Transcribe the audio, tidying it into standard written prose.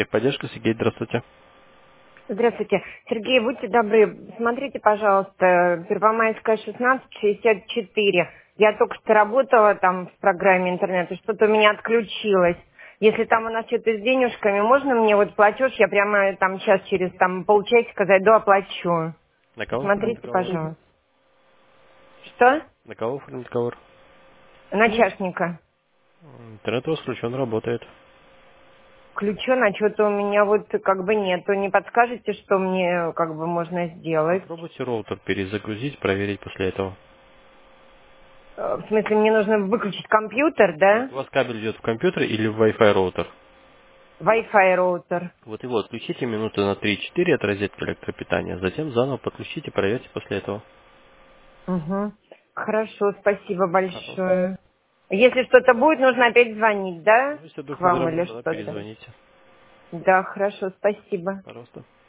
Техподдержка, Сергей, здравствуйте. Здравствуйте. Сергей, будьте добры, смотрите, пожалуйста, Первомайская, 1664. Я только что работала там в программе интернета, что-то у меня отключилось. Если там у нас что-то с денежками, можно мне вот платеж, я прямо там сейчас через там полчасика зайду, оплачу. На кого оформлен Посмотрите, договор? пожалуйста. Что? На кого оформлен договор? Начальника. Интернет у вас включен, работает. Ключен, а что-то у меня вот как бы нету. Не подскажете, что мне как бы можно сделать? Попробуйте роутер перезагрузить, проверить после этого. В смысле, мне нужно выключить компьютер, Нет, да? у вас кабель идет в компьютер или в Wi-Fi роутер. Wi-Fi роутер. Вот его отключите минуты на 3-4 от розетки электропитания, затем заново подключите, проверьте после этого. Угу. Хорошо, спасибо Пожалуйста. большое. Если что-то будет, нужно опять звонить, да? Ну, если К вдруг не вам или заработало, что-то? перезвоните. Да, хорошо, спасибо. Пожалуйста.